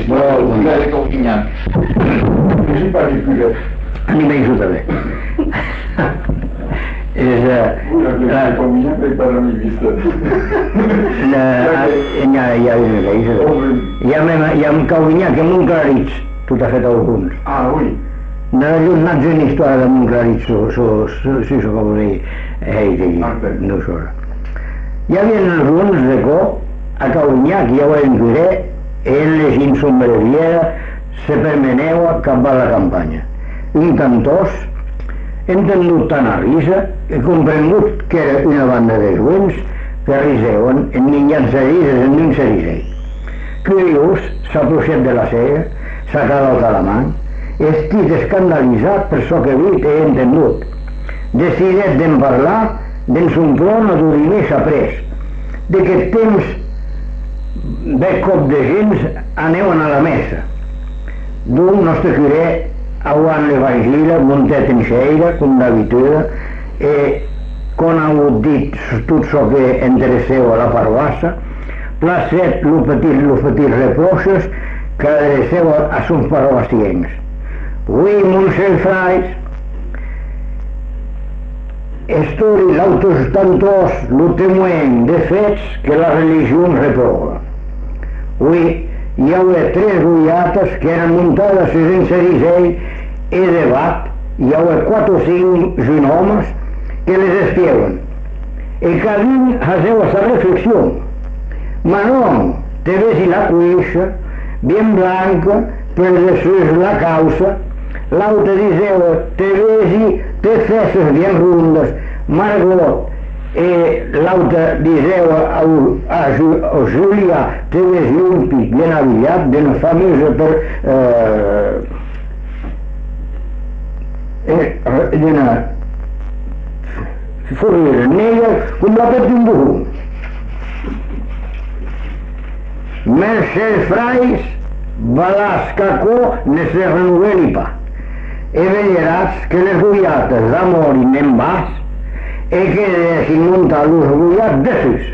Molt bé. De Cauquinyac. Je sais pas les plus. Ni menys també. És... Cauquinyac és per a mi vista. Hi ha un Cauquinyac, amb un clarits, tu t'has fet alguns. Ah, oui. Nats una història de Montclarit, si so com dir, no so. Hi havia els uns de cop, a Cauquinyac, ja ho hem diré, ells in sombreviera, se permeneua cap a la campanya. Un cantós, entendut tant a risa, he comprengut que era una banda de joves que riseuen en mitjans de rises en un cerisell. Curiós, s'ha procet de la cega, s'ha calat a la mà, estic escandalitzat per això que he vist i he entendut. Decidet d'en parlar, d'en son plom a dur més après. D'aquest temps, de cop de gens, aneuen a la mesa. D'un nostre curé, aguant l'Evangile, muntet en xeira, com d'habitude, com ha dit tot això que interesseu a la parvassa, placet lo petit reproches que adreceu a sons parvassiencs. Oui, Montsec Frais, estori l'autos tantos lo temoen de fets que la religió reprova. Oui, hi havia 3 ruiates que eren muntades en cerisell i debat, hi havia 4 o 5 genomes que les espieuen. I cada un haceu esa reflexión. Manón, te ves y la cuixa, bien blanca, pero después la causa. L'altre diceu, te ves y te fesses bien rundes, Margot. L'altre diceu a Julià, te ves un pit ben aviat, de la famosa per... d'una forrera negra com la pet d'un burro. Mercè Frais, Balascacó, ne se renoveli pa. E veieràs que les ruiates d'amor i n'en vas e que deixin muntar los ruiats de sus.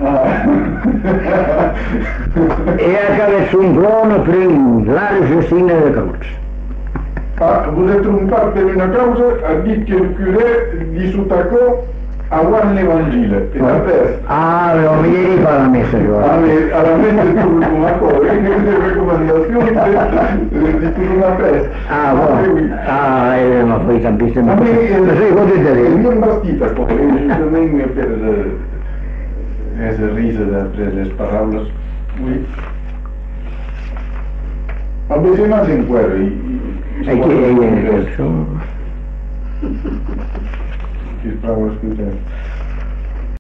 E acabés un plom prim l'argecina de Cruz. Vous êtes trompé per una causa, ha dit que el curé disutacò aguant l'Evangile. E après... Ah, però mi ieri fa la messa, jo. A la messa tu un accordo, che le raccomandazioni di tu una festa. Ah, buono. Ah, ma poi i campisti non... Ma sei contento di... Mi è bastita, giustamente per essere risa per le parole. Oui. Ma se non si inquadra... E chi è il... Che parole scritte?